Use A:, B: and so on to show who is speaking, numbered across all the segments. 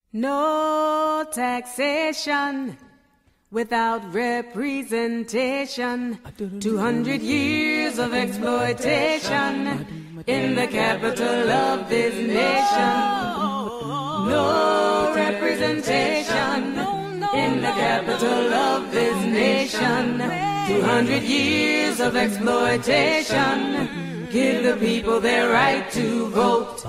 A: No taxation without representation. 200 years of exploitation in the capital of this nation. No representation in the capital of this nation. 200 years of exploitation. Give the people their right to vote.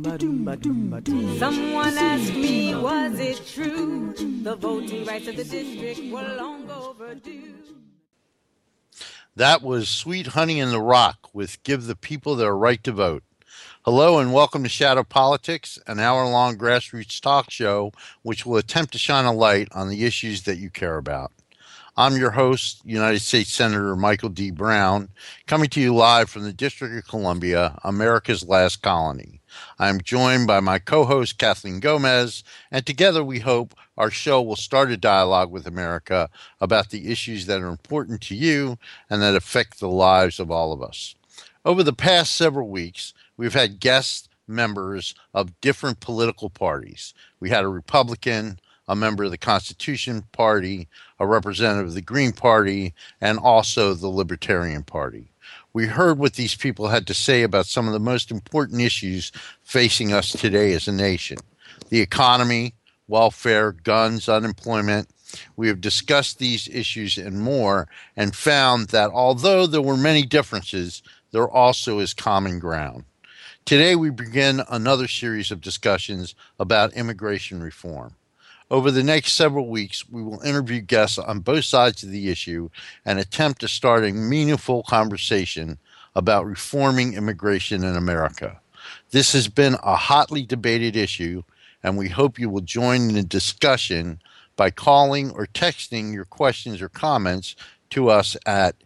A: Someone asked me, was it true? The voting rights of the district were long overdue.
B: That was Sweet Honey in the Rock with Give the People Their Right to Vote. Hello and welcome to Shadow Politics, an hour-long grassroots talk show which will attempt to shine a light on the issues that you care about. I'm your host, United States Senator Michael D. Brown, coming to you live from the District of Columbia, America's last colony. I'm joined by my co-host, Kathleen Gomez, and together we hope our show will start a dialogue with America about the issues that are important to you and that affect the lives of all of us. Over the past several weeks, we've had guest members of different political parties. We had a Republican, a member of the Constitution Party, a representative of the Green Party, and also the Libertarian Party. We heard what these people had to say about some of the most important issues facing us today as a nation. The economy, welfare, guns, unemployment. We have discussed these issues and more and found that although there were many differences, there also is common ground. Today we begin another series of discussions about immigration reform. Over the next several weeks, we will interview guests on both sides of the issue and attempt to start a meaningful conversation about reforming immigration in America. This has been a hotly debated issue, and we hope you will join in the discussion by calling or texting your questions or comments to us at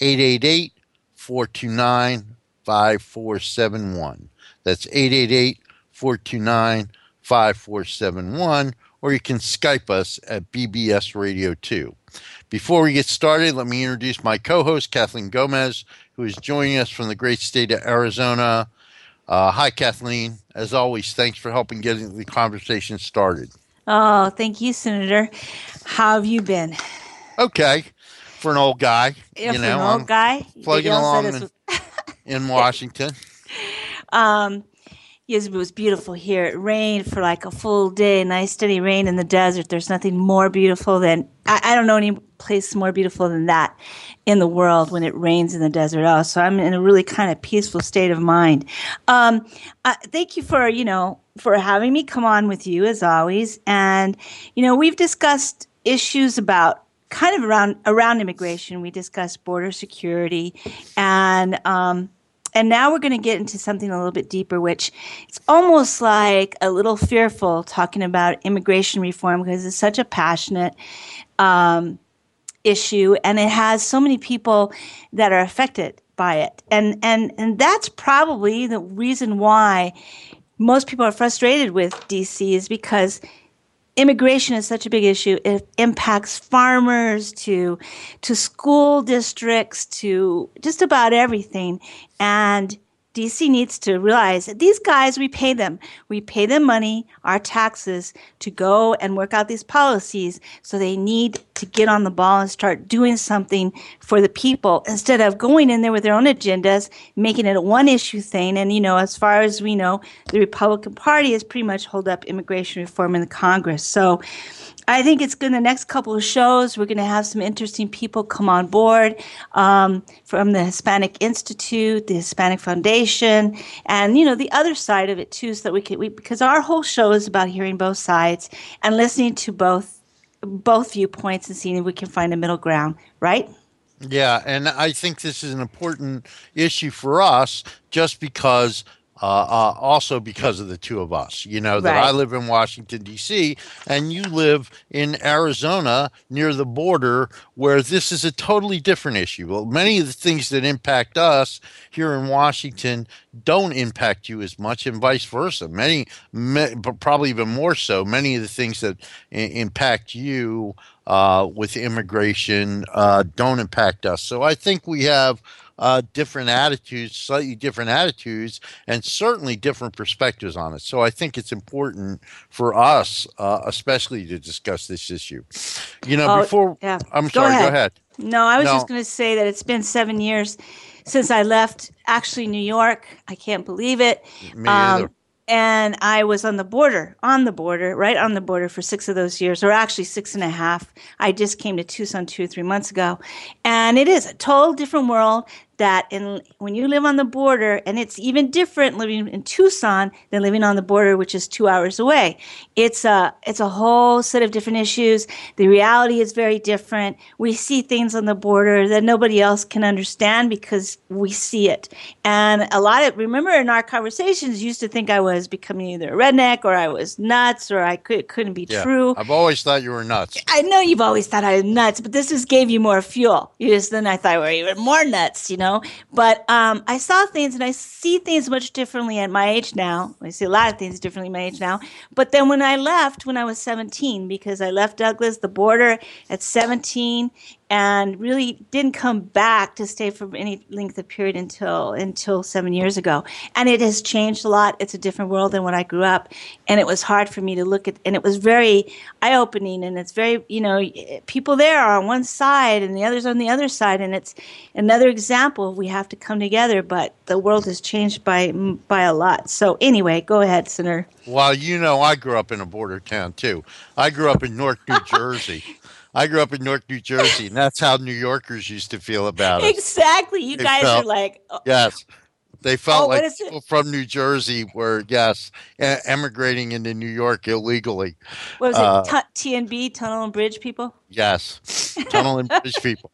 B: 888-429-5471. That's 888-429-5471. Or you can Skype us at BBS Radio 2. Before we get started, let me introduce my co-host, Kathleen Gomez, who is joining us from the great state of Arizona. Hi, Kathleen. As always, thanks for helping getting the conversation started.
C: Oh, thank you, Senator. How have you been?
B: Okay, for an old guy.
C: Yeah, for an old guy.
B: Plugging along in Washington.
C: Yes, it was beautiful here. It rained for like a full day, nice steady rain in the desert. There's nothing more beautiful than, I don't know any place more beautiful than that in the world when it rains in the desert. Oh, so I'm in a really kind of peaceful state of mind. Thank you for having me come on with you as always. And, we've discussed issues about kind of around immigration. We discussed border security and now we're going to get into something a little bit deeper, which it's almost like a little fearful talking about immigration reform because it's such a passionate issue, and it has so many people that are affected by it. And that's probably the reason why most people are frustrated with D.C. is because immigration is such a big issue. It impacts farmers to school districts to just about everything. And DC needs to realize that these guys, we pay them. We pay them money, our taxes, to go and work out these policies. So they need to get on the ball and start doing something for the people instead of going in there with their own agendas, making it a one-issue thing. And, as far as we know, the Republican Party has pretty much held up immigration reform in the Congress. So I think it's good. In the next couple of shows, we're going to have some interesting people come on board from the Hispanic Institute, the Hispanic Foundation, and the other side of it too, so that because our whole show is about hearing both sides and listening to both viewpoints and seeing if we can find a middle ground, right?
B: Yeah, and I think this is an important issue for us, just because. Also because of the two of us, that
C: right.
B: I live in Washington, D.C., and you live in Arizona near the border where this is a totally different issue. Well, many of the things that impact us here in Washington don't impact you as much, and vice versa. But probably even more so, many of the things that impact you with immigration don't impact us. So I think we have different attitudes, slightly different attitudes, and certainly different perspectives on it. So I think it's important for us, especially, to discuss this issue.
C: Oh,
B: Before,
C: yeah.
B: I'm
C: Go
B: sorry, go
C: ahead.
B: ahead.
C: No, I was just
B: No,
C: going to say that it's been 7 years since I left, actually, New York. I can't believe it.
B: me either.
C: Um, and I was on the border, right on the border for 6 of those years, or actually 6.5. I just came to Tucson 2 or 3 months ago. And it is a total different world that when you live on the border, and it's even different living in Tucson than living on the border, which is 2 hours away. It's a whole set of different issues. The reality is very different. We see things on the border that nobody else can understand because we see it. And remember in our conversations, you used to think I was becoming either a redneck or I was nuts or couldn't be
B: Yeah,
C: true.
B: I've always thought you were nuts.
C: I know you've always thought I was nuts, but this just gave you more fuel. Then I thought we were even more nuts. But I saw things and I see things much differently at my age now. I see a lot of things differently at my age now. But then when I left, when I was 17, because I left Douglas, the border, at 17, and really didn't come back to stay for any length of period until 7 years ago. And it has changed a lot. It's a different world than when I grew up, and it was hard for me to look at. And it was very eye opening, and it's very people there are on one side and the others on the other side, and it's another example. We have to come together, but the world has changed by a lot. So anyway, go ahead, Senator.
B: Well, I grew up in a border town too. I grew up in Newark, New Jersey. I grew up in Newark, New Jersey, and that's how New Yorkers used to feel about us.
C: Exactly. You
B: They
C: guys are
B: felt,
C: like,
B: yes, they felt
C: oh, what
B: like
C: is it?
B: people from New Jersey were, yes, emigrating into New York illegally.
C: What was it?
B: Uh,
C: TNB, Tunnel and Bridge people?
B: yes, tunnel and bridge people.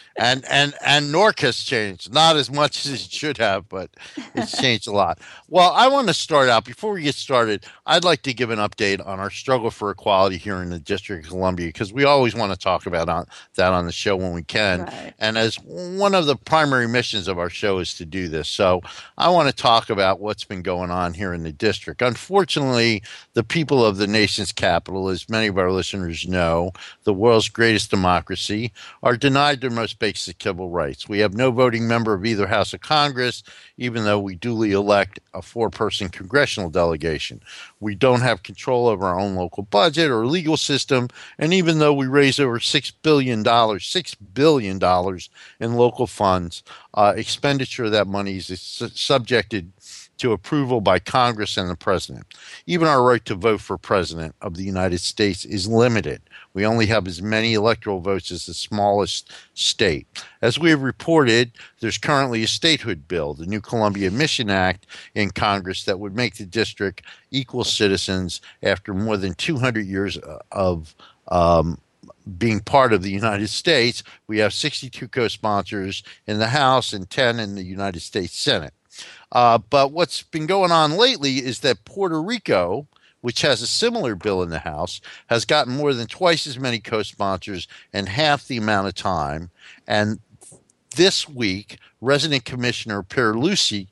B: And Newark has changed, not as much as it should have, but it's changed a lot. Well, I want to start out before we get started. I'd like to give an update on our struggle for equality here in the District of Columbia because we always want to talk about that on the show when we can.
C: Right.
B: And as one of the primary missions of our show is to do this, so I want to talk about what's been going on here in the district. Unfortunately, the people of the nation's capital, as many of our listeners know, the world's greatest democracy, are denied their most basic civil rights. We have no voting member of either House of Congress, even though we duly elect a 4-person congressional delegation. We don't have control over our own local budget or legal system, and even though we raise over $6 billion in local funds, expenditure of that money is subjected to approval by Congress and the president. Even our right to vote for president of the United States is limited. We only have as many electoral votes as the smallest state. As we have reported, there's currently a statehood bill, the New Columbia Admission Act, in Congress that would make the district equal citizens after more than 200 years of being part of the United States. We have 62 co-sponsors in the House and 10 in the United States Senate. But what's been going on lately is that Puerto Rico, which has a similar bill in the House, has gotten more than twice as many co-sponsors and half the amount of time. And this week, Resident Commissioner Pierluisi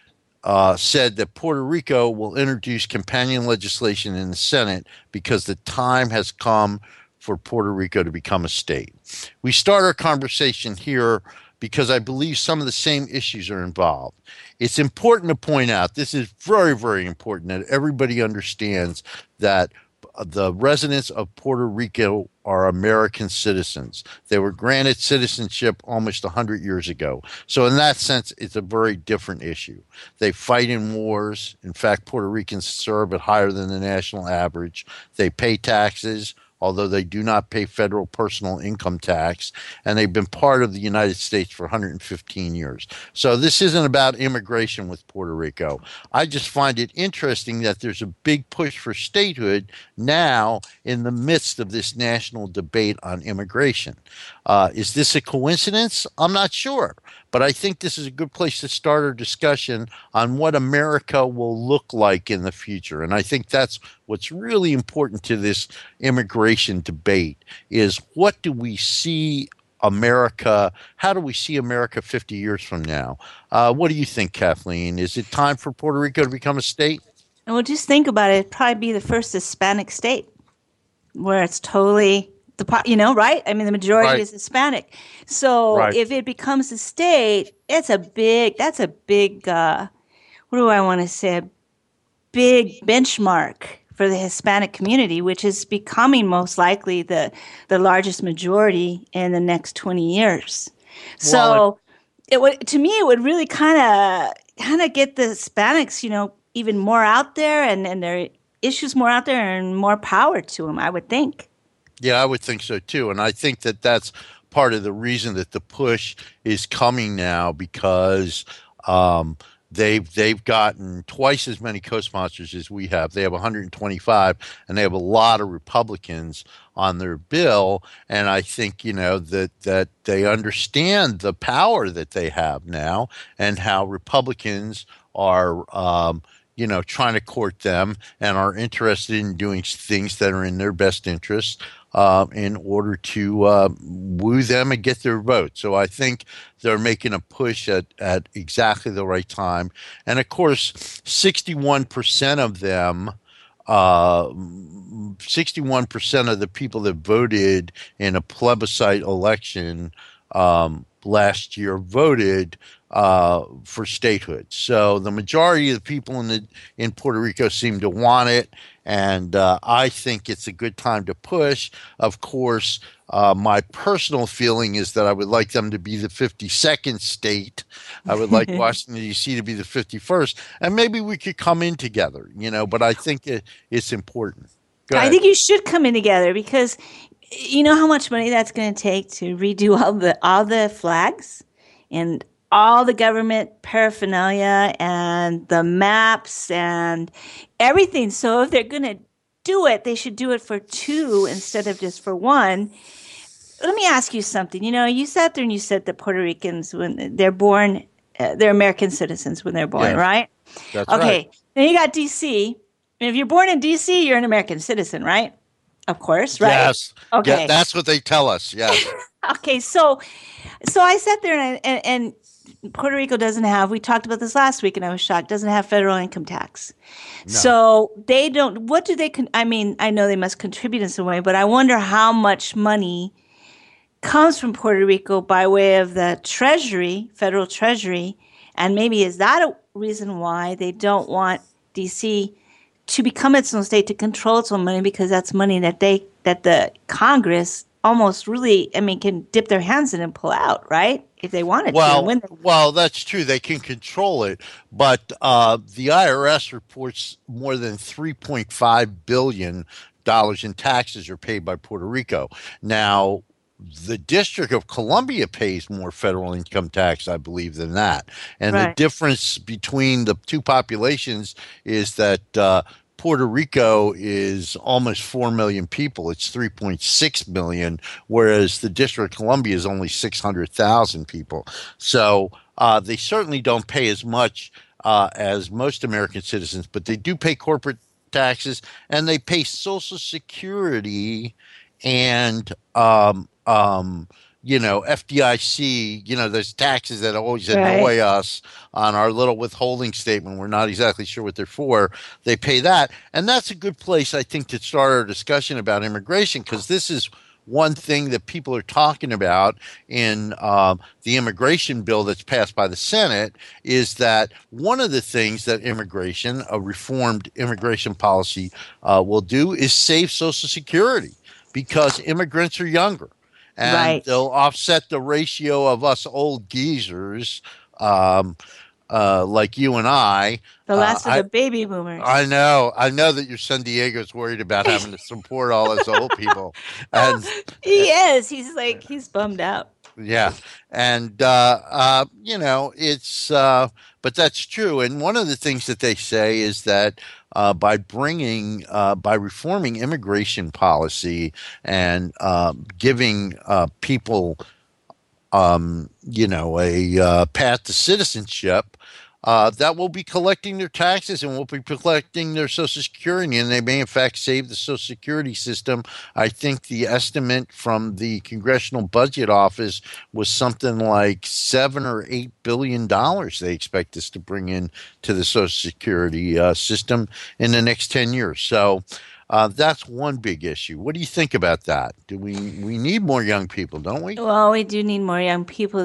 B: said that Puerto Rico will introduce companion legislation in the Senate because the time has come for Puerto Rico to become a state. We start our conversation here because I believe some of the same issues are involved. It's important to point out, this is very, very important, that everybody understands that the residents of Puerto Rico are American citizens. They were granted citizenship almost 100 years ago. So in that sense, it's a very different issue. They fight in wars. In fact, Puerto Ricans serve at higher than the national average. They pay taxes, although they do not pay federal personal income tax, and they've been part of the United States for 115 years. So this isn't about immigration with Puerto Rico. I just find it interesting that there's a big push for statehood now in the midst of this national debate on immigration. Is this a coincidence? I'm not sure. But I think this is a good place to start our discussion on what America will look like in the future. And I think that's what's really important to this immigration debate is what do we see America, how do we see America 50 years from now? What do you think, Kathleen? Is it time for Puerto Rico to become a state?
C: And well, just think about it. It'd probably be the first Hispanic state where it's totally right? I mean, the majority
B: Right.
C: is Hispanic. So
B: Right.
C: if it becomes a state, that's a big, what do I want to say? A big benchmark for the Hispanic community, which is becoming most likely the largest majority in the next 20 years.
B: Well,
C: So to me, it would really kind of get the Hispanics, even more out there and their issues more out there and more power to them, I would think.
B: yeah, I would think so too. And I think that that's part of the reason that the push is coming now because um, they've gotten twice as many co-sponsors as we have. They have 125, and they have a lot of Republicans on their bill. And I think that they understand the power that they have now and how Republicans are. Trying to court them and are interested in doing things that are in their best interest in order to woo them and get their vote. So I think they're making a push at exactly the right time. And of course, 61% of them, 61% of the people that voted in a plebiscite election last year voted for statehood. So the majority of the people in Puerto Rico seem to want it, and I think it's a good time to push. Of course, my personal feeling is that I would like them to be the 52nd state. I would like Washington, D.C. to be the 51st, and maybe we could come in together, but I think it's important. Go
C: I
B: ahead.
C: think you should come in together because you know how much money that's going to take to redo all the flags and all the government paraphernalia and the maps and everything. So if they're going to do it, they should do it for two instead of just for one. Let me ask you something. You sat there and you said that Puerto Ricans, when they're born, they're American citizens when they're born,
B: Yes,
C: right?
B: that's right.
C: Okay. Then you got D.C. And if you're born in D.C., you're an American citizen, right? Of course, right?
B: Yes. Yeah,
C: Okay.
B: that's what they tell us. Yes.
C: Okay. So I sat there and Puerto Rico doesn't have, we talked about this last week and I was shocked, doesn't have federal income tax.
B: No.
C: So they don't, what do they, I mean, I know they must contribute in some way, but I wonder how much money comes from Puerto Rico by way of the Treasury, federal Treasury. And maybe is that a reason why they don't want DC to become its own state, to control its own money, because that's money that the Congress almost really, I mean, can dip their hands in and pull out, right? If they wanted to.
B: Well, that's true. They can control it, but the IRS reports more than $3.5 billion in taxes are paid by Puerto Rico. Now, the District of Columbia pays more federal income tax, I believe, than that. And the
C: Right.
B: difference between the two populations is that Puerto Rico is almost 4 million people. It's 3.6 million, whereas the District of Columbia is only 600,000 people. So they certainly don't pay as much as most American citizens, but they do pay corporate taxes and they pay Social Security and FDIC, those taxes that always annoy us on our little withholding statement. We're not exactly sure what they're for. They pay that. And that's a good place, I think, to start our discussion about immigration, because this is one thing that people are talking about in the immigration bill that's passed by the Senate is that one of the things that a reformed immigration policy will do is save Social Security, because immigrants are younger and they'll offset the ratio of us old geezers like you and I.
C: The last of the baby boomers.
B: I know that your San Diego's worried about having to support all us old people. And
C: he is. He's bummed out.
B: Yeah. And, it's, but that's true. And one of the things that they say is that by reforming immigration policy and giving people, a path to citizenship, that will be collecting their taxes and will be collecting their Social Security, and they may in fact save the Social Security system. I think the estimate from the Congressional Budget Office was something like $7 or $8 billion they expect this to bring in to the Social Security system in the next 10 years. So That's one big issue. What do you think about that? Do we need more young people, don't we?
C: Well, we do need more young people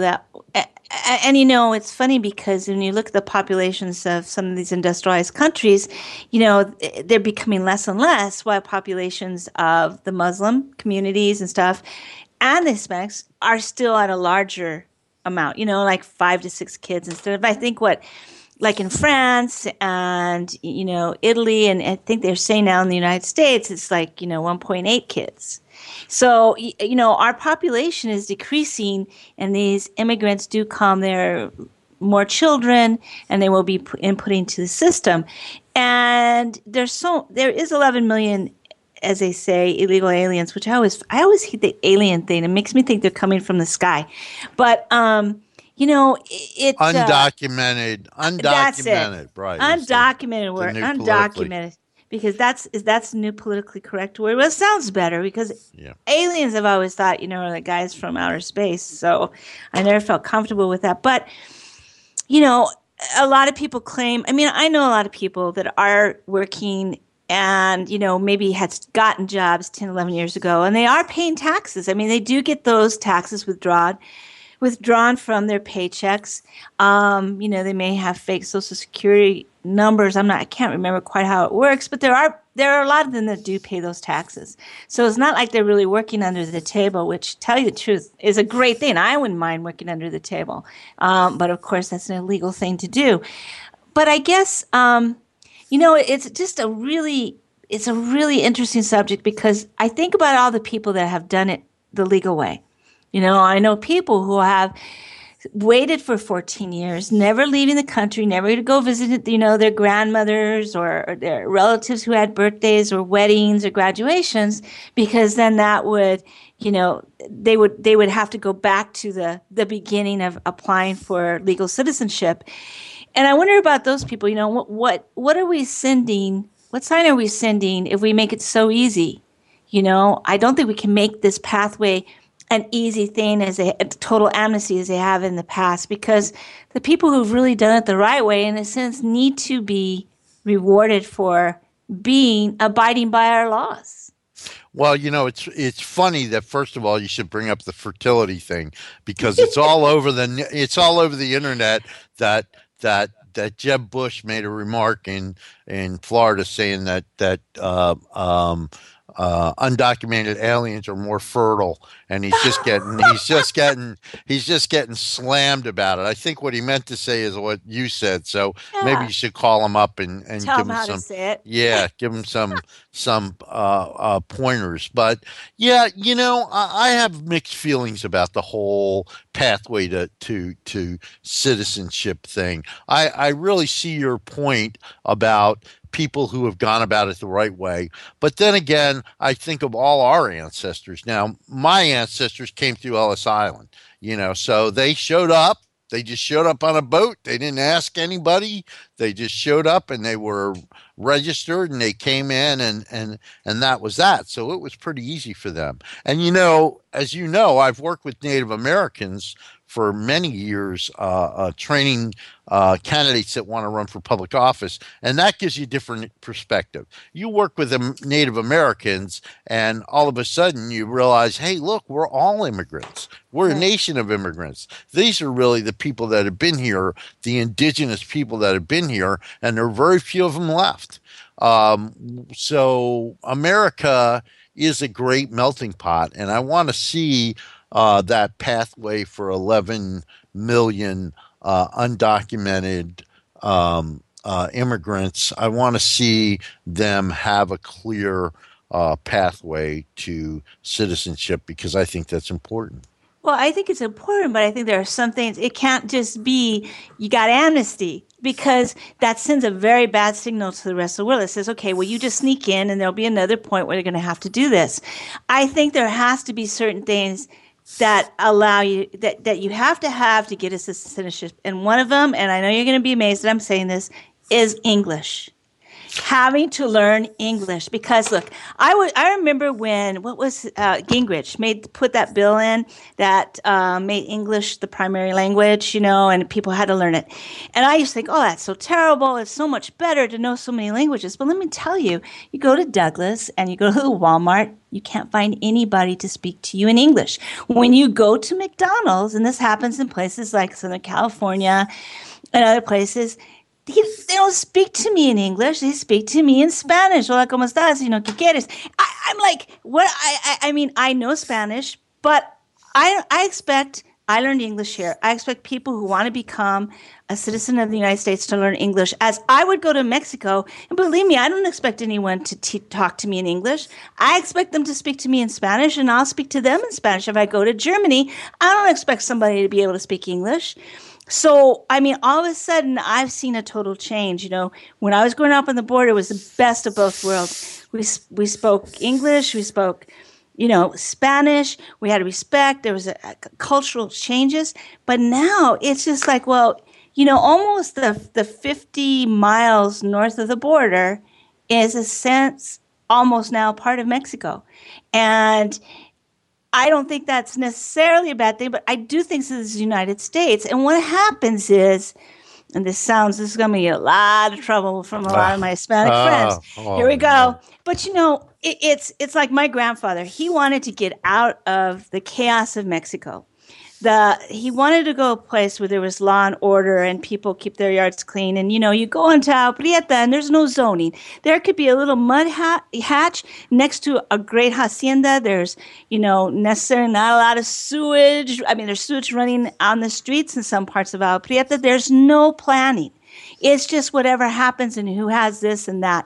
C: and you know, it's funny because when you look at the populations of some of these industrialized countries, you know, they're becoming less and less, while populations of the Muslim communities and stuff and the Hispanics are still at a larger amount, you know, like 5 to 6 kids instead of, I think what, like in France and, you know, Italy, and I think they're saying now in the United States, it's like, you know, 1.8 kids. So, you know, our population is decreasing, and these immigrants do come. There more children, and they will be inputting to the system. And there is 11 million, as they say, illegal aliens, which I always hate the alien thing. It makes me think they're coming from the sky. But, you know,
B: Undocumented,
C: that's it.
B: right?
C: Undocumented word,
B: new politically.
C: undocumented. Because that's a new politically correct word. Well, it sounds better because aliens, I've always thought, you know, are the guys from outer space. So I never felt comfortable with that. But, you know, a lot of people claim, I mean, I know a lot of people that are working and, you know, maybe had gotten jobs 10, 11 years ago, and they are paying taxes. I mean, they do get those taxes withdrawn from their paychecks. You know, they may have fake Social Security numbers. I can't remember quite how it works, but there are a lot of them that do pay those taxes. So it's not like they're really working under the table, which, tell you the truth, is a great thing. I wouldn't mind working under the table. But of course, that's an illegal thing to do. But I guess, you know, it's a really interesting subject because I think about all the people that have done it the legal way. You know, I know people who have waited for 14 years, never leaving the country, never to go visit, you know, their grandmothers or their relatives who had birthdays or weddings or graduations, because then that would, you know, they would have to go back to the beginning of applying for legal citizenship. And I wonder about those people, you know, what are we sending? What sign are we sending if we make it so easy? You know, I don't think we can make this pathway an easy thing as a total amnesty as they have in the past, because the people who've really done it the right way, in a sense, need to be rewarded for abiding by our laws.
B: Well, you know, it's funny that first of all you should bring up the fertility thing because it's all over the internet that Jeb Bush made a remark in Florida saying that undocumented aliens are more fertile, and he's just getting slammed about it. I think what he meant to say is what you said. So maybe you should call him up and
C: tell
B: give
C: him how to say it.
B: Yeah, give him some pointers. But yeah, you know, I have mixed feelings about the whole pathway to citizenship thing. I really see your point about people who have gone about it the right way. But then again, I think of all our ancestors. Now, my ancestors came through Ellis Island, you know, so they showed up. They just showed up on a boat. They didn't ask anybody. They just showed up and they were registered and they came in and that was that. So it was pretty easy for them. And, you know, as you know, I've worked with Native Americans for many years, training candidates that want to run for public office. And that gives you a different perspective. You work with Native Americans and all of a sudden you realize, hey, look, we're all immigrants. We're a nation of immigrants. These are really the people that have been here, the indigenous people that have been here, and there are very few of them left. So America is a great melting pot, and I want to see that pathway for 11 million undocumented immigrants. I want to see them have a clear pathway to citizenship because I think that's important.
C: Well, I think it's important, but I think there are some things, it can't just be, you got amnesty, because that sends a very bad signal to the rest of the world. It says, okay, well, you just sneak in and there'll be another point where you're going to have to do this. I think there has to be certain things that allow you, that you have to get a citizenship. And one of them, and I know you're going to be amazed that I'm saying this, is English. having to learn English because look, I remember when what was Gingrich put that bill in that made English the primary language, and people had to learn it, and I used to think, oh, that's so terrible. It's so much better to know so many languages. But let me tell you, you go to Douglas and you go to the Walmart, you can't find anybody to speak to you in English. When you go to McDonald's, and this happens in places like Southern California and other places. They don't speak to me in English. They speak to me in Spanish. Hola, ¿cómo estás? ¿Qué quieres? I'm like, what? I mean, I know Spanish, but I learned English here. I expect people who want to become a citizen of the United States to learn English, as I would go to Mexico. And believe me, I don't expect anyone to talk to me in English. I expect them to speak to me in Spanish, and I'll speak to them in Spanish. If I go to Germany, I don't expect somebody to be able to speak English. So, I mean, all of a sudden, I've seen a total change. When I was growing up on the border, it was the best of both worlds. We spoke English, we spoke, Spanish. We had respect. There was a cultural changes. But now it's just like, well, almost the 50 miles north of the border is a sense almost now part of Mexico. And I don't think that's necessarily a bad thing, but I do think this is the United States. And what happens is, and this is going to be a lot of trouble from a lot of my Hispanic friends. Here we go. No. But it's like my grandfather. He wanted to get out of the chaos of Mexico. He wanted to go a place where there was law and order and people keep their yards clean. And, you go into Agua Prieta and there's no zoning. There could be a little mud hatch next to a great hacienda. There's, necessarily not a lot of sewage. I mean, there's sewage running on the streets in some parts of Agua Prieta. There's no planning. It's just whatever happens and who has this and that.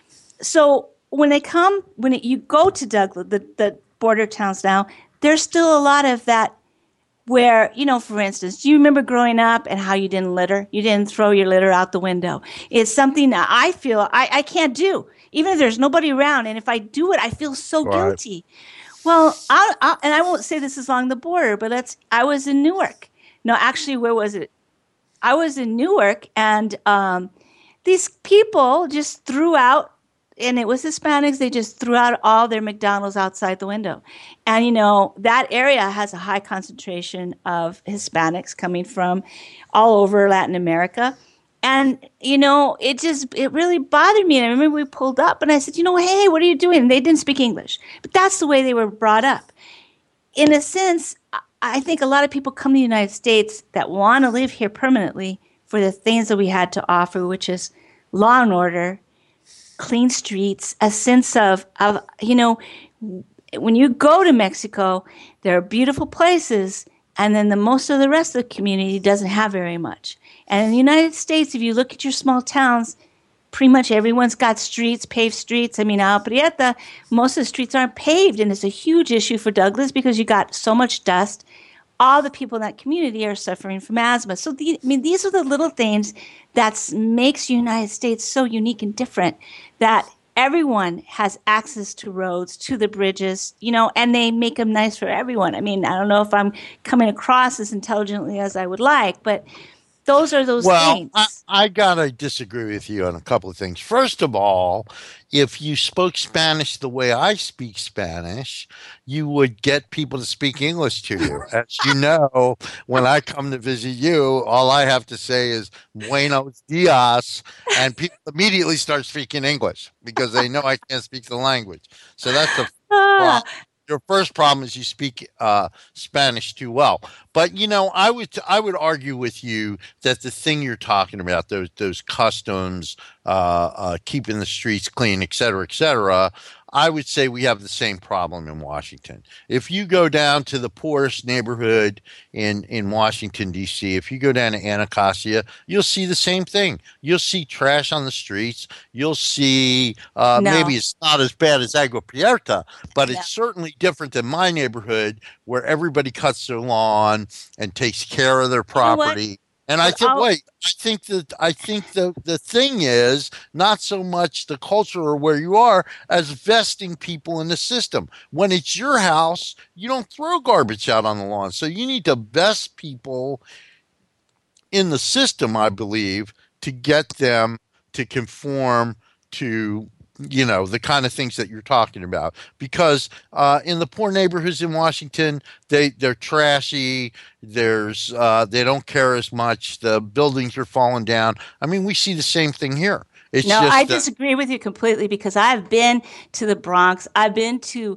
C: So when you go to Douglas, the border towns now, there's still a lot of that. Where, for instance, do you remember growing up and how you didn't litter? You didn't throw your litter out the window. It's something that I feel I can't do, even if there's nobody around. And if I do it, I feel so guilty. Well, and I won't say this is along the border, but I was in Newark. No, actually, where was it? I was in Newark, and these people just threw out, and it was Hispanics, they just threw out all their McDonald's outside the window. And, that area has a high concentration of Hispanics coming from all over Latin America. And, it really bothered me. And I remember we pulled up and I said, hey, what are you doing? And they didn't speak English. But that's the way they were brought up. In a sense, I think a lot of people come to the United States that want to live here permanently for the things that we had to offer, which is law and order, clean streets, a sense of when you go to Mexico, there are beautiful places, and then most of the rest of the community doesn't have very much. And in the United States, if you look at your small towns, pretty much everyone's got streets, paved streets. I mean, Agua Prieta, most of the streets aren't paved, and it's a huge issue for Douglas because you got so much dust. All the people in that community are suffering from asthma. So, these are the little things that makes the United States so unique and different, that everyone has access to roads, to the bridges, and they make them nice for everyone. I mean, I don't know if I'm coming across as intelligently as I would like, but those are those things.
B: Well, I got to disagree with you on a couple of things. First of all, if you spoke Spanish the way I speak Spanish, you would get people to speak English to you. As you know, when I come to visit you, all I have to say is Buenos dias, and people immediately start speaking English because they know I can't speak the language. So that's the problem. Your first problem is you speak Spanish too well. But I would argue with you that the thing you're talking about, those customs, keeping the streets clean, et cetera, I would say we have the same problem in Washington. If you go down to the poorest neighborhood in Washington, D.C., if you go down to Anacostia, you'll see the same thing. You'll see trash on the streets. You'll see maybe it's not as bad as Agua Prieta, but it's certainly different than my neighborhood where everybody cuts their lawn and takes care of their property. And I think the thing is not so much the culture or where you are as vesting people in the system. When it's your house, you don't throw garbage out on the lawn. So you need to vest people in the system, I believe, to get them to conform to the kind of things that you're talking about, because in the poor neighborhoods in Washington, they're trashy. They don't care as much. The buildings are falling down. I mean, we see the same thing here. It's
C: No,
B: just
C: I disagree with you completely because I've been to the Bronx. I've been to,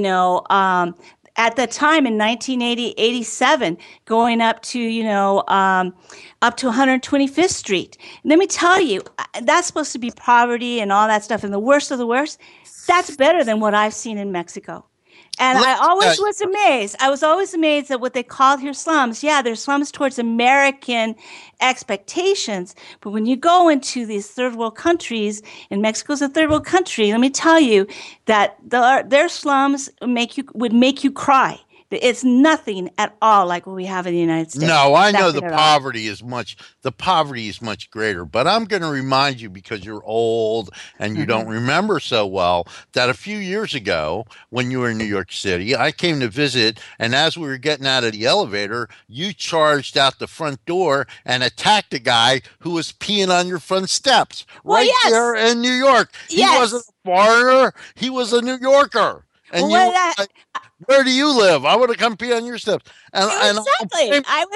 C: at the time in 1980, 87, going up to, up to 125th Street. Let me tell you, that's supposed to be poverty and all that stuff. And the worst of the worst, that's better than what I've seen in Mexico. And I always was amazed. I was always amazed at what they called here slums. Yeah, they're slums towards American expectations. But when you go into these third world countries, and Mexico's a third world country, let me tell you that their slums would make you cry. It's nothing at all like what we have in the United States.
B: No, I know the poverty is much greater, but I'm going to remind you, because you're old and you don't remember so well, that a few years ago when you were in New York City, I came to visit, and as we were getting out of the elevator, you charged out the front door and attacked a guy who was peeing on your front steps there in New York. He wasn't a foreigner, he was a New Yorker. And where do you live? I want to come pee on your steps.
C: Exactly.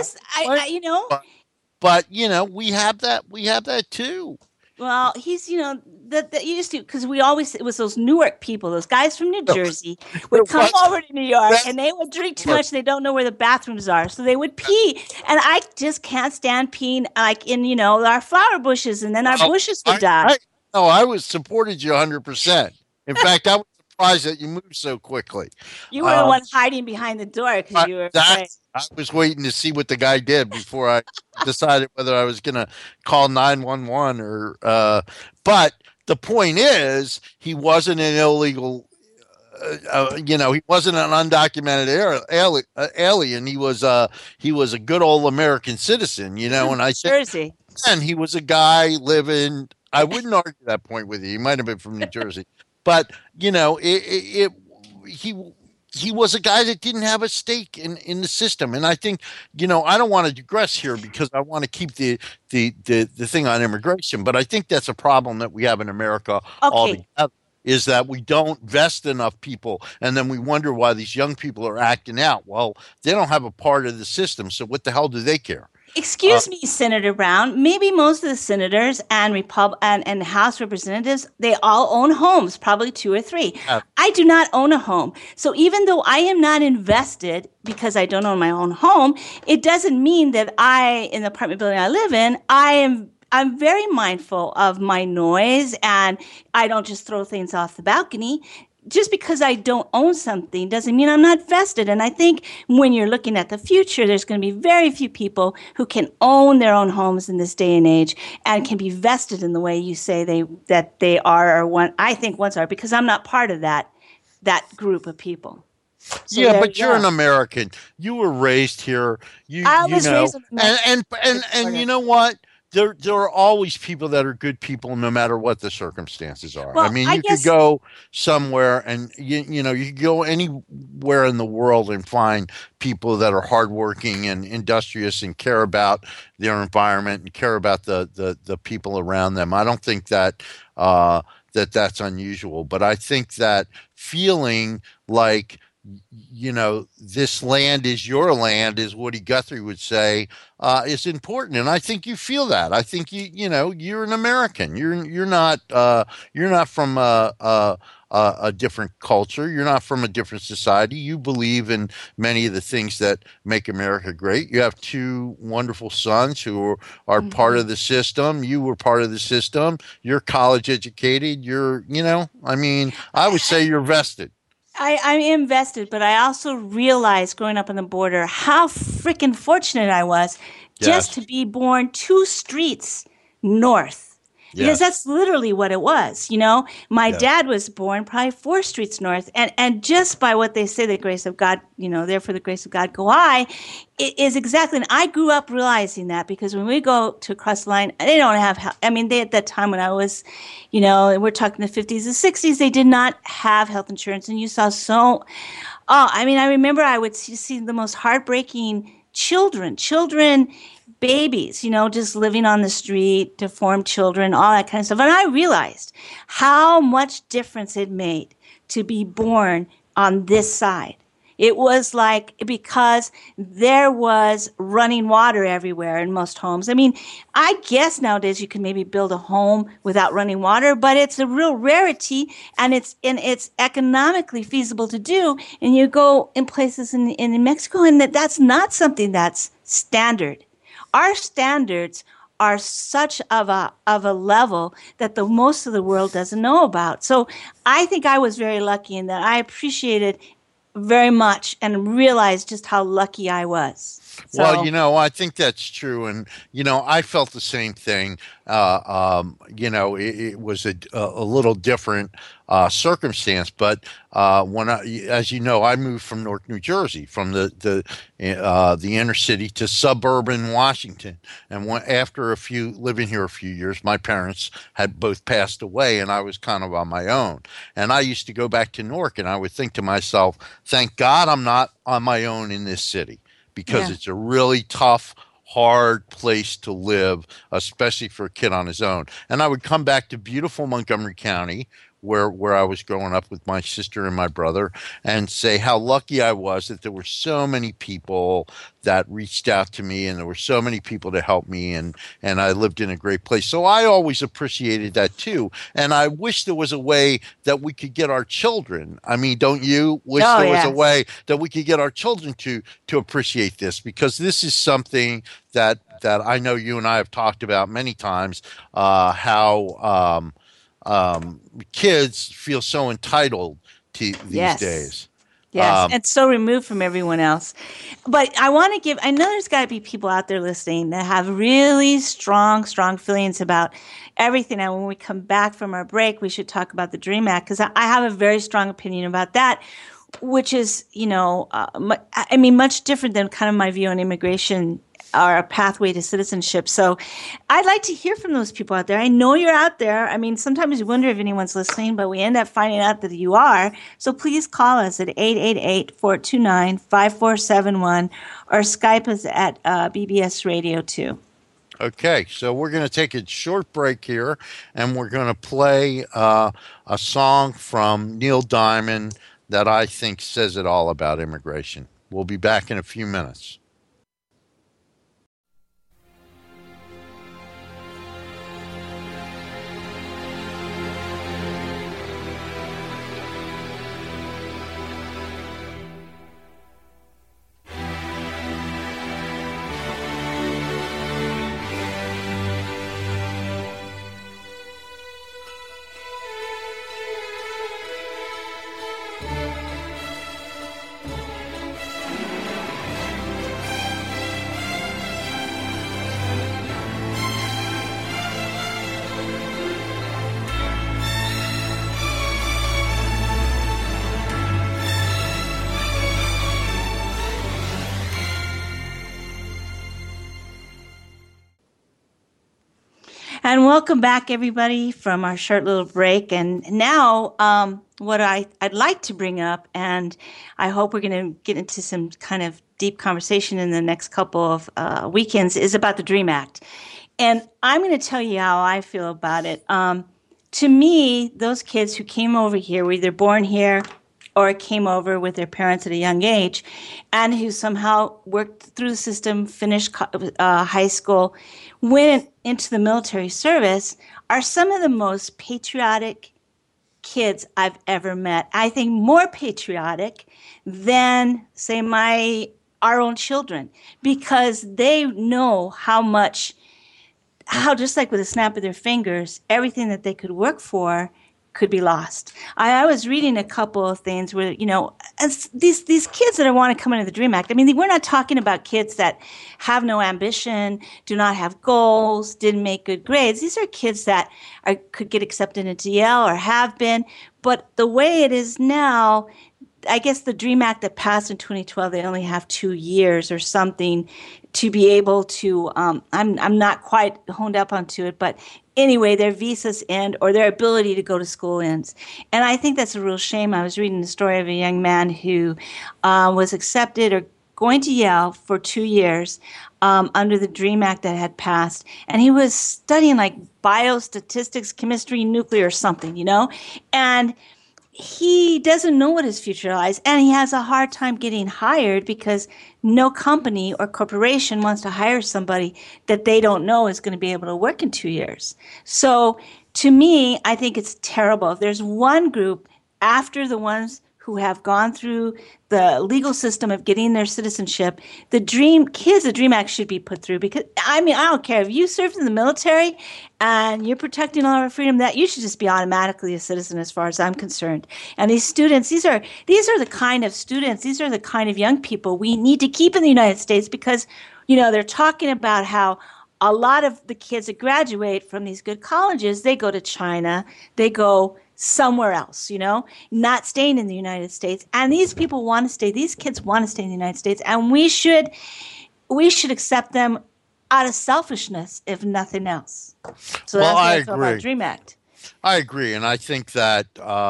B: But we have that too.
C: Well, he's, that used to, because it was those Newark people, those guys from New Jersey would come over to New York and they would drink too much. And they don't know where the bathrooms are. So they would pee. And I just can't stand peeing like in, our flower bushes, and then our bushes would die.
B: I supported you 100%. In fact, I was surprised that you moved so quickly.
C: You were the one hiding behind the door because you were afraid.
B: I was waiting to see what the guy did before I decided whether I was going to call 911 or. But the point is, he wasn't an illegal. He wasn't an undocumented alien. He was a good old American citizen. And I said,
C: Jersey.
B: And he was a guy living. I wouldn't argue that point with you. He might have been from New Jersey. But he was a guy that didn't have a stake in the system, and I think I don't want to digress here because I want to keep the thing on immigration, but I think that's a problem that we have in America altogether, is that we don't vest enough people, and then we wonder why these young people are acting out. Well, they don't have a part of the system, so what the hell do they care?
C: Excuse me, Senator Brown. Maybe most of the senators and and House representatives, they all own homes, probably 2 or 3. I do not own a home. So even though I am not invested because I don't own my own home, it doesn't mean that in the apartment building I live in, I'm very mindful of my noise, and I don't just throw things off the balcony. Just because I don't own something doesn't mean I'm not vested. And I think when you're looking at the future, there's going to be very few people who can own their own homes in this day and age and can be vested in the way you say they are, or I think once are, because I'm not part of that group of people. So
B: yeah, but you're an American. You were raised here.
C: I was raised in
B: America. And you know what? There are always people that are good people no matter what the circumstances are.
C: Well,
B: I mean, you could go somewhere and, you could go anywhere in the world and find people that are hardworking and industrious and care about their environment and care about the people around them. I don't think that that's unusual, but I think that feeling like, this land is your land, is Woody Guthrie would say, is important, and I think you feel that. I think you're an American. You're not from a different culture. You're not from a different society. You believe in many of the things that make America great. You have 2 wonderful sons who are part of the system. You were part of the system. You're college educated. I would say you're vested.
C: I'm invested, but I also realized growing up on the border how freaking fortunate I was just to be born 2 streets north. Because that's literally what it was. My dad was born probably 4 streets north. And just by what they say, the grace of God, therefore the grace of God go I, it is exactly. And I grew up realizing that, because when we go to cross the line, they don't have, they at that time when I was, we're talking the 50s and 60s, they did not have health insurance. And you saw I remember I would see the most heartbreaking children, babies, just living on the street, deformed children, all that kind of stuff. And I realized how much difference it made to be born on this side. It was like, because there was running water everywhere in most homes. I mean, I guess nowadays you can maybe build a home without running water, but it's a real rarity, and it's economically feasible to do. And you go in places in Mexico, and that's not something that's standard. Our standards are such of a level that the most of the world doesn't know about. So I think I was very lucky in that I appreciated very much and realized just how lucky I was. So,
B: well, I think that's true. And, I felt the same thing. It was a little different circumstance. But as you know, I moved from Newark, New Jersey, from the inner city to suburban Washington. And after living here a few years, my parents had both passed away, and I was kind of on my own. And I used to go back to Newark, and I would think to myself, thank God I'm not on my own in this city, because it's a really tough, hard place to live, especially for a kid on his own. And I would come back to beautiful Montgomery County, where I was growing up with my sister and my brother, and say how lucky I was that there were so many people that reached out to me, and there were so many people to help me, and I lived in a great place. So I always appreciated that too. And I wish there was a way that we could get our children. I mean, don't you wish there was a way that we could get our children to appreciate this? Because this is something that I know you and I have talked about many times, how kids feel so entitled to these days.
C: Yes, and so removed from everyone else. But I know there's got to be people out there listening that have really strong feelings about everything. And when we come back from our break, we should talk about the DREAM Act, because I have a very strong opinion about that, which is, much different than kind of my view on immigration or a pathway to citizenship. So I'd like to hear from those people out there. I know you're out there. I mean, sometimes you wonder if anyone's listening, but we end up finding out that you are. So please call us at 888-429-5471 or Skype us at BBS Radio 2.
B: Okay, so we're going to take a short break here, and we're going to play a song from Neil Diamond that I think says it all about immigration. We'll be back in a few minutes.
C: And welcome back, everybody, from our short little break. And now what I'd like to bring up, and I hope we're going to get into some kind of deep conversation in the next couple of weekends, is about the DREAM Act. And I'm going to tell you how I feel about it. To me, those kids who came over here were either born here or came over with their parents at a young age, and who somehow worked through the system, finished high school, went into the military service, are some of the most patriotic kids I've ever met. I think more patriotic than, say, our own children, because they know how just like with a snap of their fingers, everything that they could work for could be lost. I was reading a couple of things where, as these kids that want to come into the DREAM Act, I mean, we're not talking about kids that have no ambition, do not have goals, didn't make good grades. These are kids that could get accepted into Yale or have been. But the way it is now, I guess the DREAM Act that passed in 2012, they only have 2 years or something to be able to, I'm not quite honed up onto it, but anyway, their visas end or their ability to go to school ends. And I think that's a real shame. I was reading the story of a young man who was accepted or going to Yale for 2 years under the DREAM Act that had passed. And he was studying like biostatistics, chemistry, nuclear something, And he doesn't know what his future lies, and he has a hard time getting hired because no company or corporation wants to hire somebody that they don't know is going to be able to work in 2 years. So to me, I think it's terrible. If there's one group after the ones who have gone through the legal system of getting their citizenship, the DREAM Act should be put through, because I don't care if you served in the military and you're protecting all our freedom, that you should just be automatically a citizen as far as I'm concerned. And these students, these are the kind of students, these are the kind of young people we need to keep in the United States, because they're talking about how a lot of the kids that graduate from these good colleges, they go to China, they go somewhere else, not staying in the United States. And these people want to stay, these kids want to stay in the United States. And we should accept them out of selfishness, if nothing else. So that's what I feel about DREAM Act.
B: I agree. And I think that,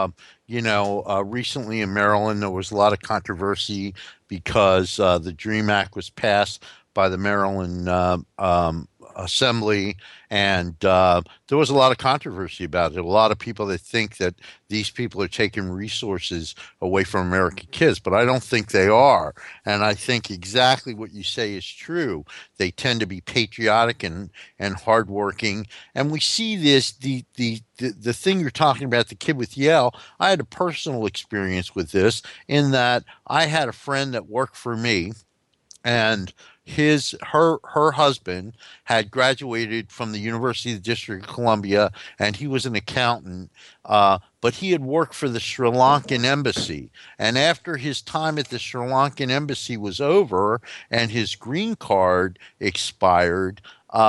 B: recently in Maryland, there was a lot of controversy because the DREAM Act was passed by the Maryland Assembly, and there was a lot of controversy about it. A lot of people that think that these people are taking resources away from American kids, but I don't think they are. And I think exactly what you say is true. They tend to be patriotic and hardworking, and we see this. The thing you're talking about, the kid with Yale, I had a personal experience with this in that I had a friend that worked for me, and her husband had graduated from the University of the District of Columbia, and he was an accountant, but he had worked for the Sri Lankan embassy. And after his time at the Sri Lankan embassy was over and his green card expired,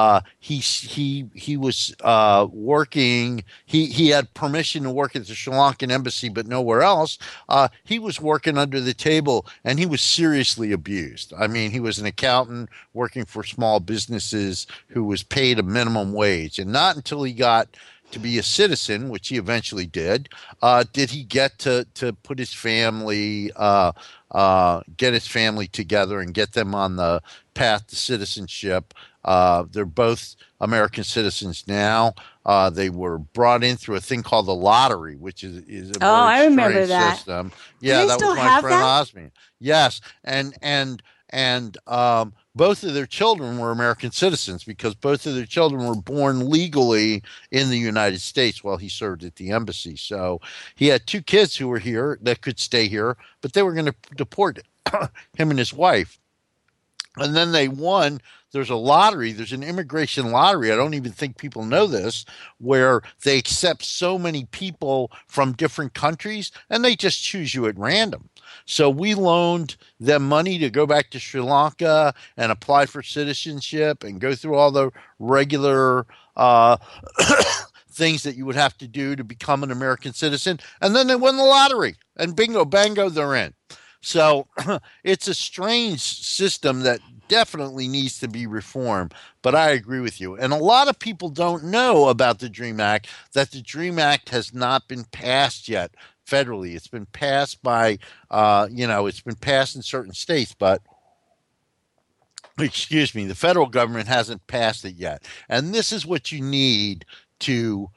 B: he was working. He had permission to work at the Sri Lankan embassy, but nowhere else. He was working under the table, and he was seriously abused. I mean, he was an accountant working for small businesses who was paid a minimum wage, and not until he got to be a citizen, which he eventually did he get to put his family, get his family together and get them on the path to citizenship. They're both American citizens now. They were brought in through a thing called the lottery, which is a very strange system. Yeah, that was my friend Osmi. Yes, and both of their children were American citizens because both of their children were born legally in the United States while he served at the embassy. So he had 2 kids who were here that could stay here, but they were going to deport him and his wife. And then they won. There's a lottery. There's an immigration lottery. I don't even think people know this, where they accept so many people from different countries, and they just choose you at random. So we loaned them money to go back to Sri Lanka and apply for citizenship and go through all the regular things that you would have to do to become an American citizen. And then they won the lottery, and bingo, bango, they're in. So it's a strange system that definitely needs to be reformed. But I agree with you. And a lot of people don't know about the DREAM Act, that the DREAM Act has not been passed yet federally. It's been passed by, it's been passed in certain states, but the federal government hasn't passed it yet. And this is what you need to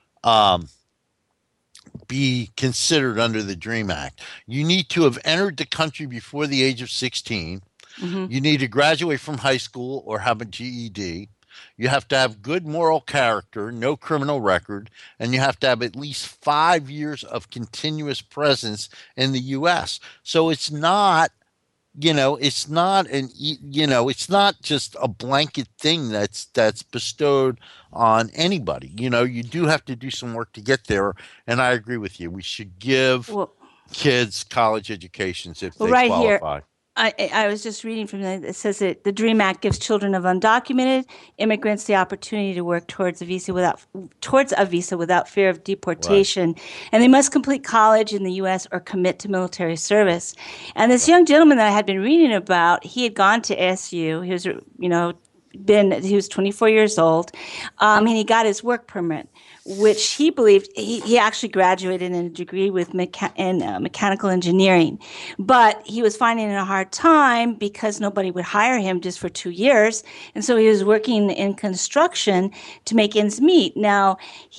B: be considered under the DREAM Act. You need to have entered the country before the age of 16. Mm-hmm. You need to graduate from high school or have a GED. You have to have good moral character, no criminal record, and you have to have at least 5 years of continuous presence in the U.S. So it's not, it's not just a blanket thing that's bestowed on anybody. You do have to do some work to get there, and I agree with you. We should give kids college educations if they qualify.
C: Here. I was just reading from that. It says that the DREAM Act gives children of undocumented immigrants the opportunity to work towards a visa without fear of deportation, right. And they must complete college in the U.S. or commit to military service. And this young gentleman that I had been reading about, he had gone to SU. He was, he was 24 years old, and he got his work permit. which he believed he actually graduated in a degree with mechanical engineering, but he was finding it a hard time because nobody would hire him just for 2 years, and so he was working in construction to make ends meet. Now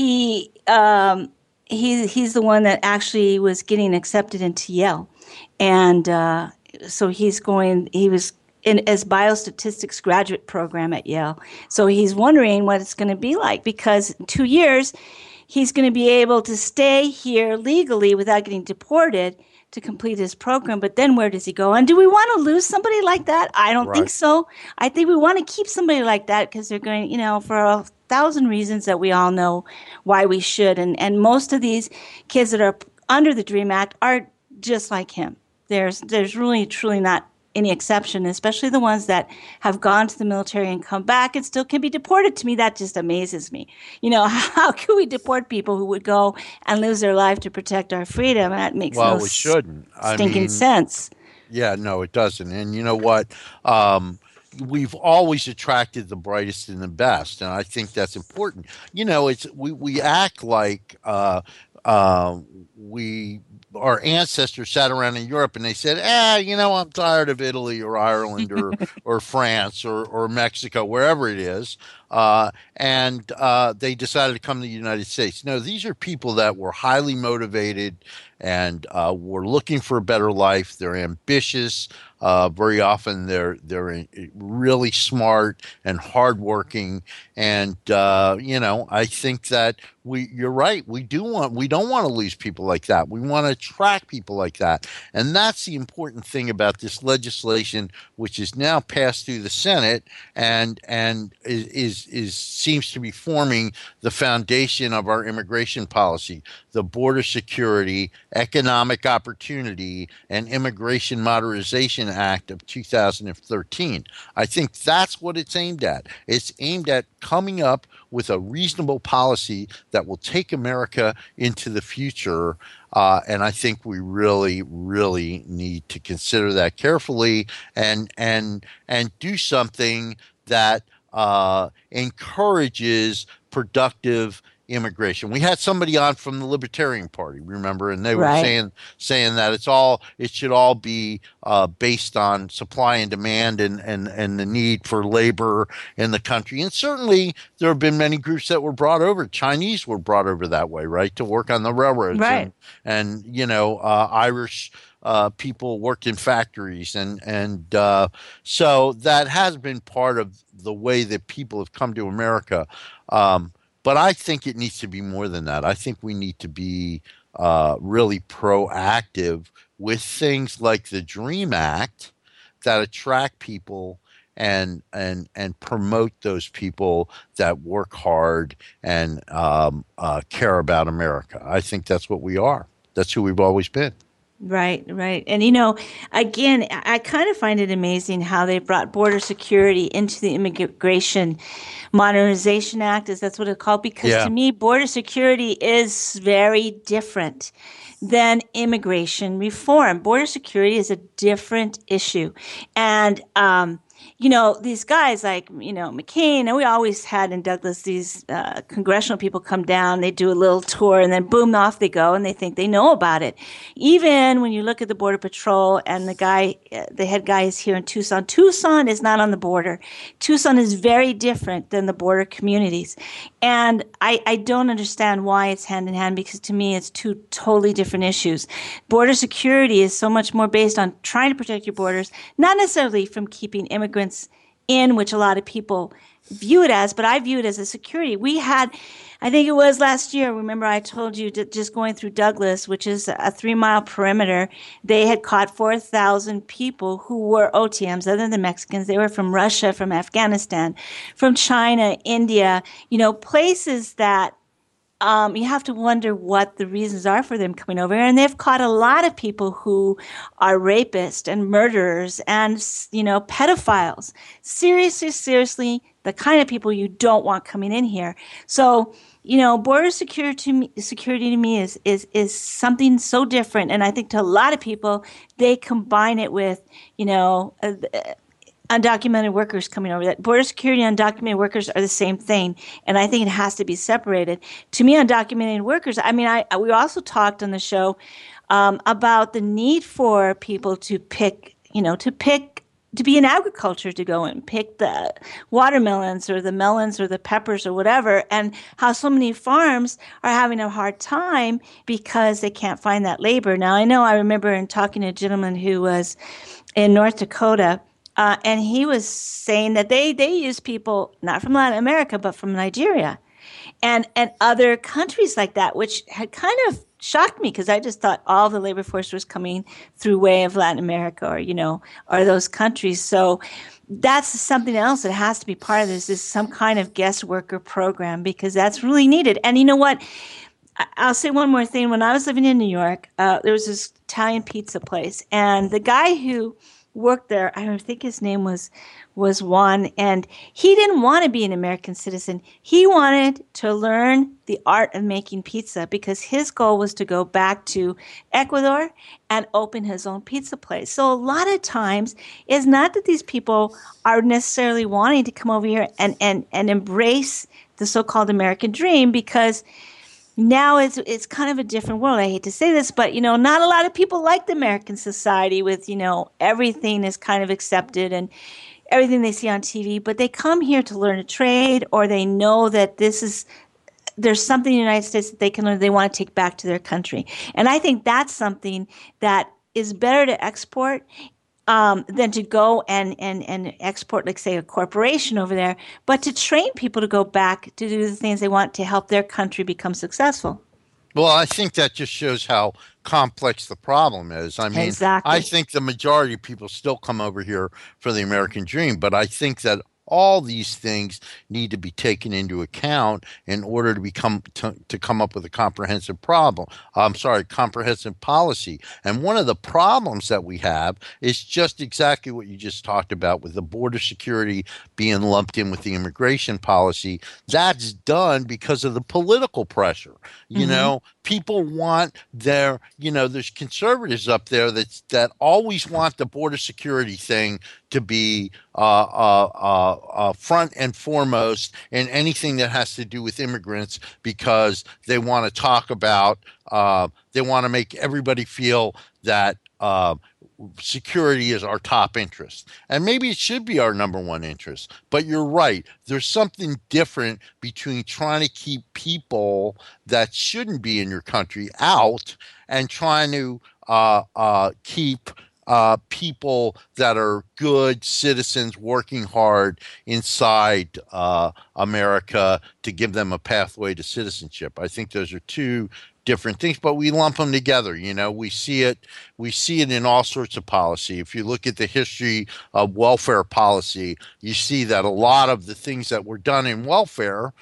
C: he's the one that actually was getting accepted into Yale, and so he was in as biostatistics graduate program at Yale. So he's wondering what it's going to be like, because in 2 years he's going to be able to stay here legally without getting deported to complete his program. But then where does he go? And do we want to lose somebody like that? I don't think so. I think we want to keep somebody like that because they're going, for 1,000 reasons that we all know why we should. And most of these kids that are under the DREAM Act are just like him. There's really, truly not any exception, especially the ones that have gone to the military and come back and still can be deported. To me, that just amazes me. How can we deport people who would go and lose their life to protect our freedom? That makes
B: we shouldn't.
C: Stinking sense.
B: Yeah, no, it doesn't. And you know what? We've always attracted the brightest and the best, and I think that's important. We act like our ancestors sat around in Europe and they said, I'm tired of Italy or Ireland or France or Mexico, wherever it is. And they decided to come to the United States. No, these are people that were highly motivated and were looking for a better life. They're ambitious. Very often they're really smart and hardworking. And, I think that you're right. We don't want to lose people like that. We want to attract people like that. And that's the important thing about this legislation, which is now passed through the Senate and seems to be forming the foundation of our immigration policy, the border security, economic opportunity, and Immigration Modernization Act of 2013. I think that's what it's aimed at. It's aimed at coming up with a reasonable policy that will take America into the future. And I think we really, really need to consider that carefully and do something that encourages productive immigration. We had somebody on from the Libertarian Party, remember, and they were saying that it should all be based on supply and demand and the need for labor in the country. And certainly there have been many groups that were brought over. Chinese were brought over that way, right, to work on the railroads, and Irish people worked in factories, and so that has been part of the way that people have come to America. But I think it needs to be more than that. I think we need to be really proactive with things like the DREAM Act that attract people and promote those people that work hard and care about America. I think that's what we are. That's who we've always been.
C: Right. And, again, I kind of find it amazing how they brought border security into the Immigration Modernization Act, as that's what it's called, because to me, border security is very different than immigration reform. Border security is a different issue. And, these guys like, McCain, and we always had in Douglas these congressional people come down, they do a little tour, and then boom, off they go, and they think they know about it. Even when you look at the Border Patrol and the head guy is here in Tucson. Tucson is not on the border. Tucson is very different than the border communities. And I don't understand why it's hand in hand, because to me it's two totally different issues. Border security is so much more based on trying to protect your borders, not necessarily from keeping immigrants in, which a lot of people view it as, but I view it as a security. We had, I think it was last year, remember I told you that just going through Douglas, which is a 3-mile perimeter, they had caught 4,000 people who were OTMs, other than Mexicans. They were from Russia, from Afghanistan, from China, India, places that you have to wonder what the reasons are for them coming over here. And they've caught a lot of people who are rapists and murderers and, pedophiles. Seriously, the kind of people you don't want coming in here. So, border security to me is something so different. And I think to a lot of people, they combine it with, undocumented workers coming over. That border security and undocumented workers are the same thing, and I think it has to be separated. To me, undocumented workers. I mean, we also talked on the show about the need for people to pick, to be in agriculture, to go and pick the watermelons or the melons or the peppers or whatever, and how so many farms are having a hard time because they can't find that labor. Now, I remember in talking to a gentleman who was in North Dakota, and he was saying that they use people not from Latin America, but from Nigeria and other countries like that, which had kind of shocked me because I just thought all the labor force was coming through way of Latin America or those countries. So that's something else that has to be part of this, is some kind of guest worker program, because that's really needed. And you know what? I'll say one more thing. When I was living in New York, there was this Italian pizza place, and the guy who worked there, I think his name was Juan, and he didn't want to be an American citizen. He wanted to learn the art of making pizza because his goal was to go back to Ecuador and open his own pizza place. So a lot of times it's not that these people are necessarily wanting to come over here and embrace the so-called American dream, because now it's kind of a different world. I hate to say this, but not a lot of people like the American society with everything is kind of accepted and everything they see on TV. But they come here to learn a trade, or they know that there's something in the United States that they can learn. They want to take back to their country, and I think that's something that is better to export than to go and export, like, say, a corporation over there, but to train people to go back to do the things they want to help their country become successful.
B: Well, I think that just shows how complex the problem is. I mean,
C: exactly.
B: I think the majority of people still come over here for the American dream, but I think that all these things need to be taken into account in order to come up with a comprehensive comprehensive policy. And one of the problems that we have is just exactly what you just talked about, with the border security being lumped in with the immigration policy. That's done because of the political pressure. You know, people want there's conservatives up there that always want the border security thing to be front and foremost in anything that has to do with immigrants, because they want to talk about, they want to make everybody feel that security is our top interest. And maybe it should be our number one interest. But you're right. There's something different between trying to keep people that shouldn't be in your country out and trying to keep people that are good citizens working hard inside America to give them a pathway to citizenship. I think those are two different things, but we lump them together. We see it in all sorts of policy. If you look at the history of welfare policy, you see that a lot of the things that were done in welfare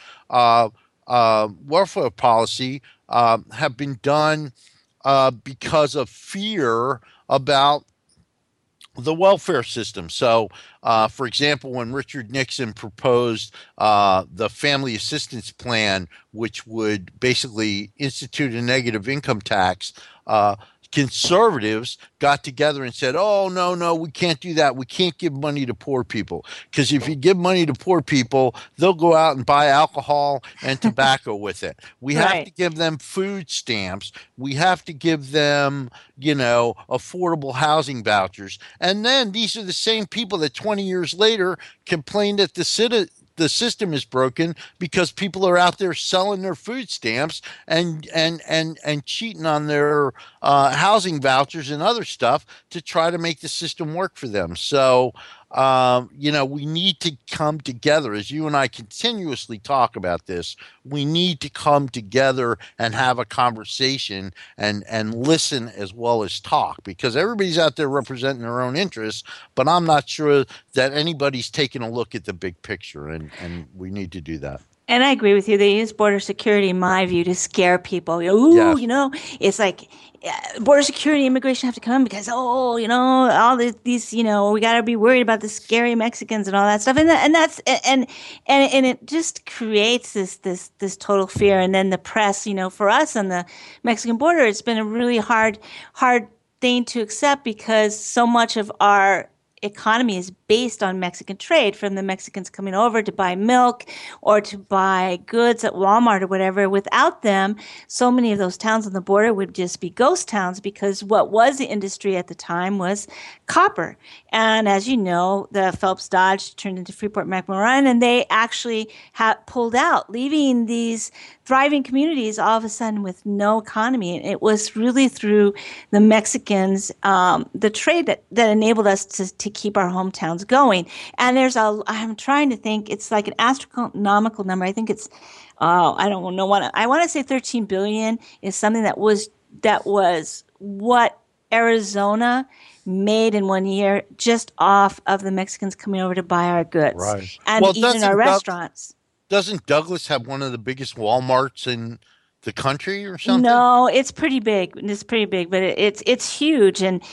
B: policy have been done because of fear about the welfare system. So, for example, when Richard Nixon proposed the Family Assistance Plan, which would basically institute a negative income tax, conservatives got together and said, oh, no, we can't do that. We can't give money to poor people, because if you give money to poor people, they'll go out and buy alcohol and tobacco with it. We have to give them food stamps. We have to give them, affordable housing vouchers. And then these are the same people that 20 years later complain that the system is broken because people are out there selling their food stamps and cheating on their housing vouchers and other stuff to try to make the system work for them. So, we need to come together. As you and I continuously talk about this, we need to come together and have a conversation and listen as well as talk, because everybody's out there representing their own interests, but I'm not sure that anybody's taking a look at the big picture, and we need to do that.
C: And I agree with you. They use border security, in my view, to scare people. It's like border security, immigration have to come because, all these, we got to be worried about the scary Mexicans and all that stuff. And it just creates this total fear. And then the press, for us on the Mexican border, it's been a really hard thing to accept, because so much of our economy is based on Mexican trade, from the Mexicans coming over to buy milk or to buy goods at Walmart or whatever. Without them, so many of those towns on the border would just be ghost towns, because what was the industry at the time was copper. And as you know, the Phelps Dodge turned into Freeport McMoran, and they actually pulled out, leaving these thriving communities all of a sudden with no economy. And it was really through the Mexicans, the trade that enabled us to keep our hometowns going. And I'm trying to think, it's like an astronomical number. I think it's, I don't know what, I want to say 13 billion is something that was what Arizona made in 1 year just off of the Mexicans coming over to buy our goods.
B: Right.
C: And even our restaurants.
B: Doesn't Douglas have one of the biggest Walmarts in the country or something?
C: No, it's pretty big. It's pretty big, but it's huge, and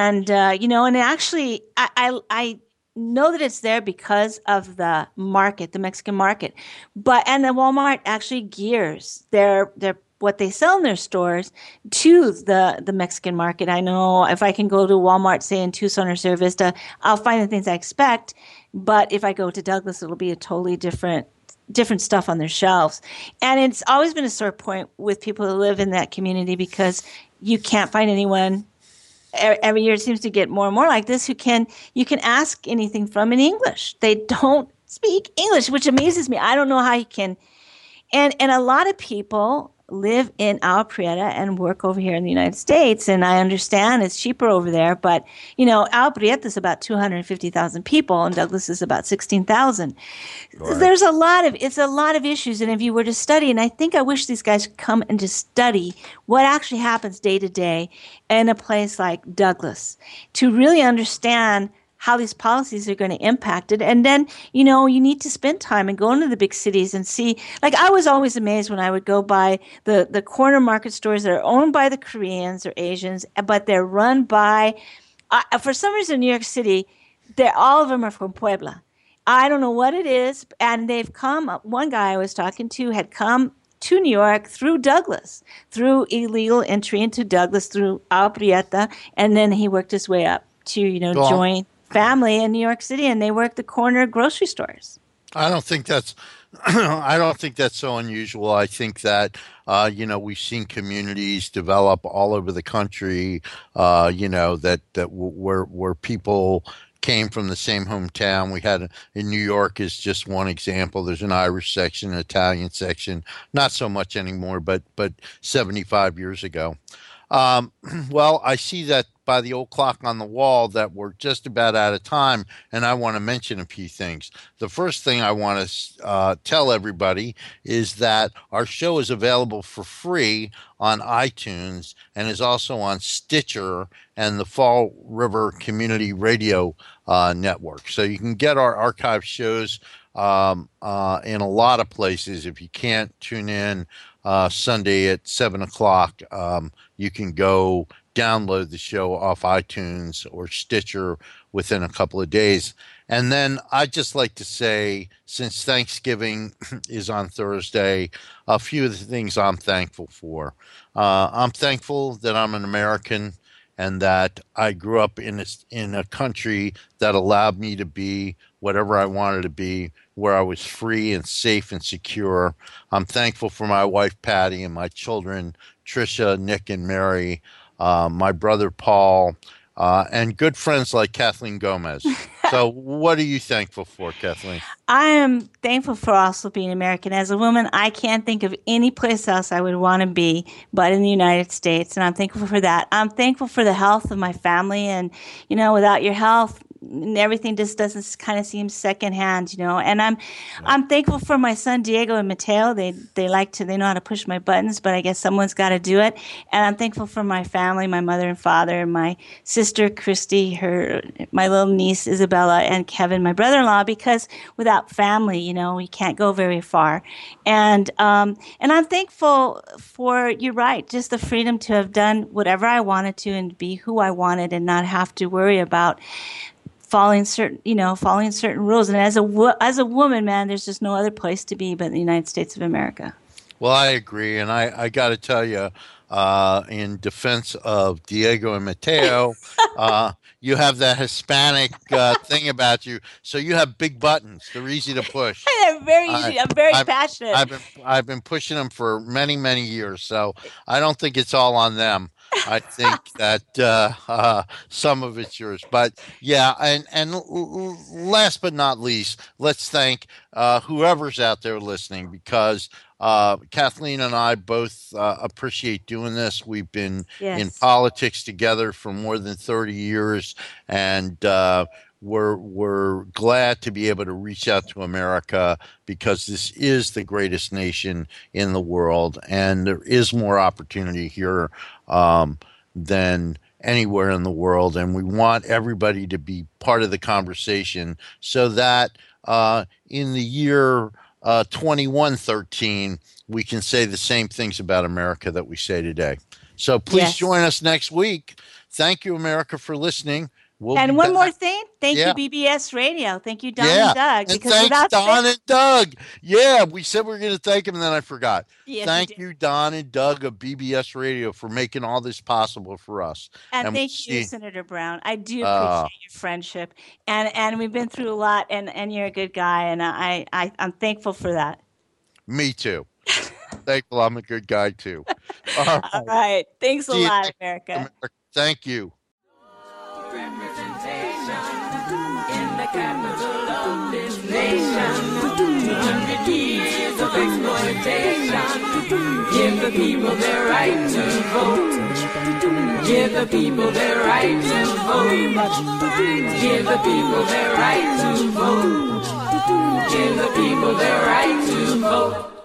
C: actually, I know that it's there because of the market, the Mexican market, and the Walmart actually gears their what they sell in their stores to the Mexican market. I know if I can go to Walmart, say in Tucson or Cerro Vista, I'll find the things I expect, but if I go to Douglas, it'll be a totally different stuff on their shelves. And it's always been a sore point with people who live in that community, because you can't find anyone. Every year it seems to get more and more like this, you can ask anything from in English. They don't speak English, which amazes me. I don't know how you can. And a lot of people live in Agua Prieta and work over here in the United States, and I understand it's cheaper over there, but Agua Prieta is about 250,000 people, and Douglas is about 16,000. Right. There's a lot of issues, and if you were to study, and I wish these guys could come and just study what actually happens day to day in a place like Douglas to really understand how these policies are going to impact it. And then, you need to spend time and go into the big cities and see. Like, I was always amazed when I would go by the corner market stores that are owned by the Koreans or Asians, but they're run by, for some reason in New York City, all of them are from Puebla. I don't know what it is. And they've come, one guy I was talking to had come to New York through Douglas, through illegal entry into Douglas, through Agua Prieta, and then he worked his way up to, join family in New York City, and they work the corner grocery stores.
B: I don't think that's so unusual. I think that we've seen communities develop all over the country. Where people came from the same hometown. We had in New York is just one example. There's an Irish section, an Italian section, not so much anymore, but 75 years ago. Well, I see that by the old clock on the wall that we're just about out of time, and I want to mention a few things. The first thing I want to tell everybody is that our show is available for free on iTunes and is also on Stitcher and the Fall River Community Radio Network. So you can get our archive shows in a lot of places. If you can't tune in Sunday at 7 o'clock, you can go download the show off iTunes or Stitcher within a couple of days. And then I'd just like to say, since Thanksgiving is on Thursday, a few of the things I'm thankful for. I'm thankful that I'm an American and that I grew up in a country that allowed me to be whatever I wanted to be, where I was free and safe and secure. I'm thankful for my wife, Patty, and my children, Tricia, Nick, and Mary, my brother, Paul, and good friends like Kathleen Gomez. So what are you thankful for, Kathleen?
C: I am thankful for also being American. As a woman, I can't think of any place else I would want to be but in the United States, and I'm thankful for that. I'm thankful for the health of my family, and, without your health, everything just doesn't kind of seem secondhand, And I'm thankful for my son Diego and Mateo. They know how to push my buttons, but I guess someone's got to do it. And I'm thankful for my family, my mother and father, my sister Christy, my little niece Isabella, and Kevin, my brother-in-law. Because without family, we can't go very far. And I'm thankful for, you're right, just the freedom to have done whatever I wanted to and be who I wanted and not have to worry about following certain rules. And as a woman, man, there's just no other place to be but in the United States of America.
B: Well, I agree. And I got to tell you, in defense of Diego and Mateo, you have that Hispanic thing about you, so you have big buttons. They're easy to push.
C: I'm very
B: I,
C: easy. I'm very
B: I've,
C: passionate.
B: I've been pushing them for many, many years, so I don't think it's all on them. I think that some of it's yours, but yeah, and last but not least, let's thank whoever's out there listening, because Kathleen and I both appreciate doing this. We've been in
C: Yes.
B: politics together for more than 30 years, and we're glad to be able to reach out to America, because this is the greatest nation in the world, and there is more opportunity here than anywhere in the world, and we want everybody to be part of the conversation, so that in the year 2113 we can say the same things about America that we say today. So please
C: Yes.
B: join us next week. Thank you, America, for listening. We'll
C: And
B: be
C: one
B: back.
C: more thing. Thank
B: Yeah.
C: you, BBS Radio. Thank you, Don
B: Yeah,
C: and Doug.
B: and
C: Because
B: thanks
C: without
B: Don
C: them,
B: and Doug. Yeah, we said we were going to thank them, and then I forgot.
C: yes,
B: Thank
C: did.
B: you, Don and Doug of BBS Radio, for making all this possible for us.
C: And
B: we'll
C: thank you,
B: see-
C: Senator Brown. I do
B: Uh,
C: appreciate your friendship, and we've been through a lot, and you're a good guy, and I'm thankful for that.
B: Me too. Thankful I'm a good guy too. All
C: All
B: right.
C: right, thanks a
B: See you
C: lot,
B: next
C: America.
B: America. Thank you.
A: Representation in the capital of this nation. 200 years of exploitation. Give the people their right to vote. Give the people their right to vote. Give the people their right to vote. Give the people their right to vote.